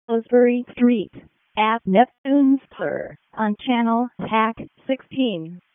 Salisbury Street at Neptune's Sir on Channel Hack 16.